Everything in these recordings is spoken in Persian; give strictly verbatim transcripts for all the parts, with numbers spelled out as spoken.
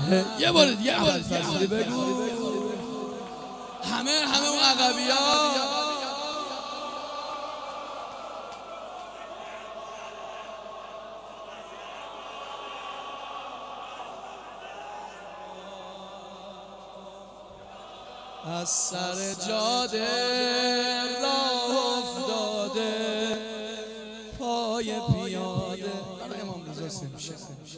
یه بار دیگه ابوالفضلی بگو. همه همه اون عقبی‌ها از سر جاده راه افتاده پای پیاده. برای امام رضا سمشه،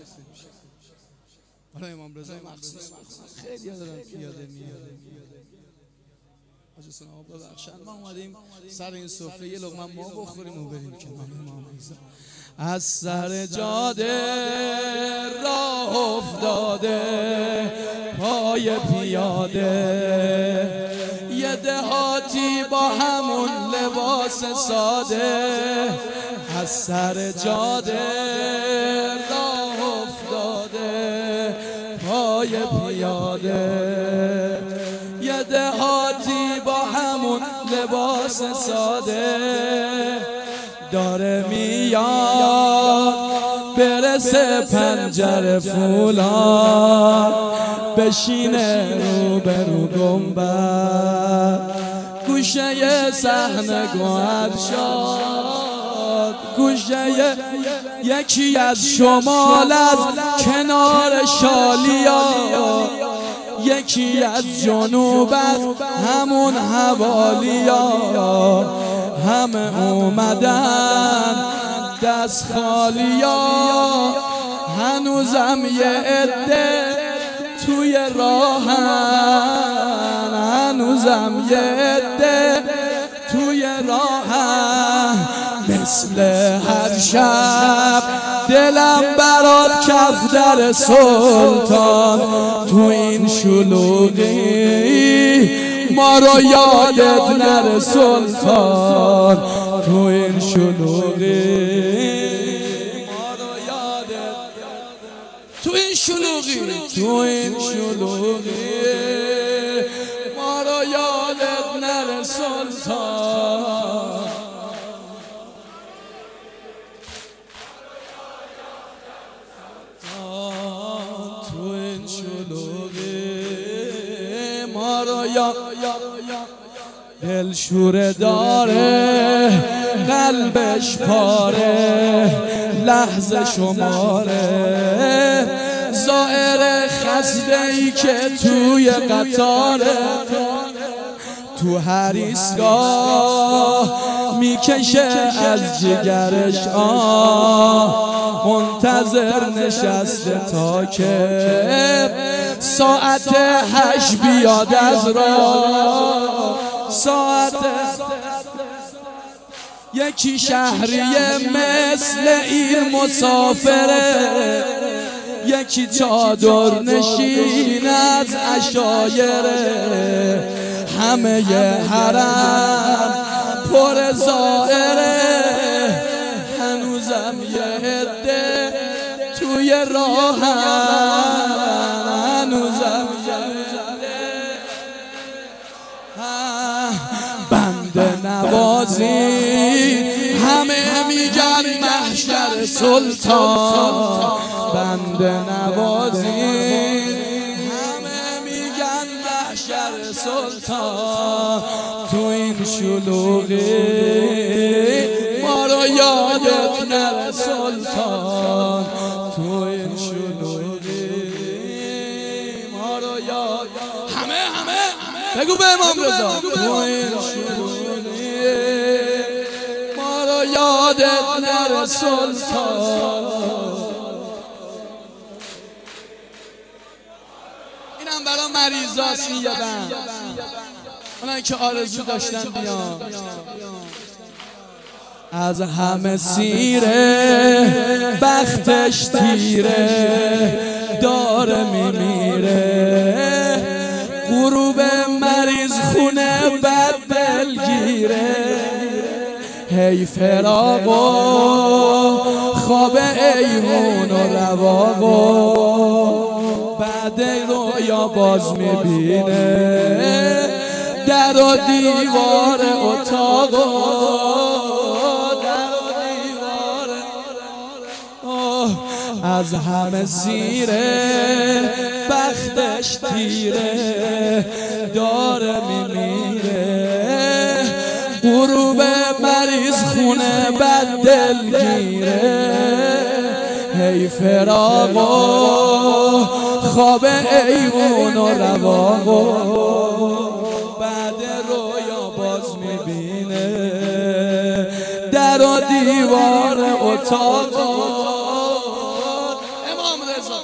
برای امام رضا مخصوص خیلی ها دارن پیاده میاده. حاجی سلام ببخشن ما اومدیم سر این سفره یه لقمه ما بخوریم و بریم کنار امام رضا. از سر جاده راه افتاده پای پیاده، یه دهاتی با همون لباس ساده. از سر جاده راه افتاده پای پیاده، یه دهاتی با همون لباس ساده. داره میاد برسه پنجره فولاد، بشینه رو به رو گنبد، گوشه صحنه گوهر شاد، گوشه یکی از شمال از کنار شالیا، یکی از جنوب از همون حوالیا. همه اومدن دست خالیا، هنوزم یه عده توی راهن، هنوزم یه عده توی راهن. مثل هر شب دلم برات کف در سلطان، تو این شلوغی ما رو یادت نره سلطان، تو این شلوغی ما رو یادت، تو این شلوغی تو این شلوغی ما رو یادت نره سلطان. تو این شلوغی ما رو یادت، دل شوره داره قلبش پاره لحظه شماره، زائر خسته ای که توی قطاره، تو هر ایستگاه میکشه از جگرش آه، منتظر نشسته تا که ساعت هشت بیاد از راه. ساعت یکی شهریه مثل این مسافره، یکی چادر نشین از عشایره. همه ی حرم پر زائره، هنوزم یه عده توی راهن، هنوزم یه عده. بنده نوازی همه میگن محشر سلطان، بنده نوازی همه میگن محشر سلطان. تو این شلوغی ما رو یادت نره سلطان، تو این شلوغی ما رو یاد. همه همه بگو به امام رضا، تو این شلوغی ما رو یادت نره سلطان. اینم برای مریضاست این یادم، اونایی که آرزو داشتن بیان. از همه سیره بختش تیره داره میمیره، غروب مریض خونه بد دلگیره. هی فراق و خواب ایمون و رواق و بعد رویا باز میبینه، در و دیوار اتاق و در و دیوار. از همه زیره بهش تیره داره میمیره، غروب مریض خونه بد دلگیره، هی فراق و خواب ایوون و رواق و بعد رویا باز میبینه، در و دیوار اتاق امام رضا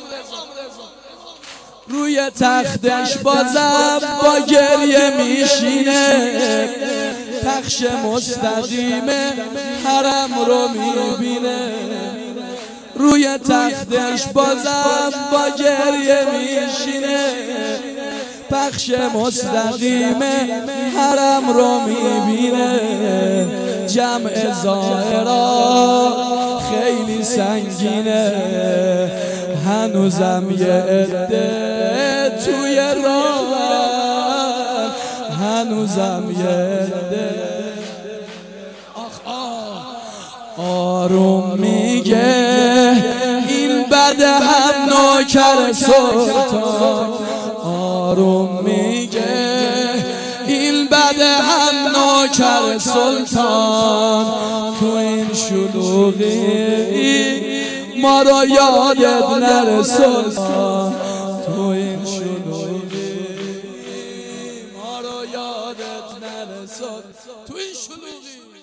روی تختش بازم با گریه میشینه، پخش مستقیم حرم رو میبینه، روی تختش بازم با گریه میشینه، پخش مستقیم حرم رو میبینه، جمع زائرا خیلی سنگینه، هنوزم یه عده توی راه، هنوزم یه عده آروم میگه این بد هم نوکر سلطان، آروم میگه این بد هم نوکر سلطان، تو این شلوغی ما رو یادت نره سلطان، تو این شلوغی ما رو یادت نره سلطان، تو این شلوغی